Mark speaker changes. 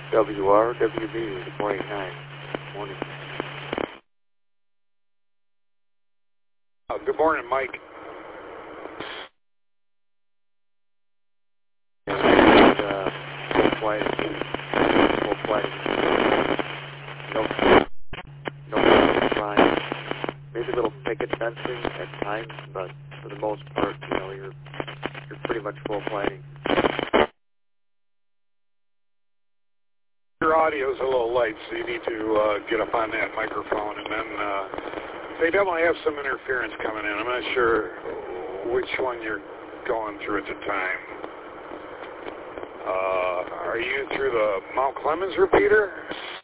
Speaker 1: WRWB, good morning, 9. Morning.
Speaker 2: Good morning, Mike.
Speaker 1: Full flight. No flying. Maybe a little picket fencing at times, but for the most part, you're pretty much full flighting.
Speaker 2: Your audio's a little light, so you need to get up on that microphone, and then they definitely have some interference coming in. I'm not sure which one you're going through at the time. Are you through the Mount Clemens repeater?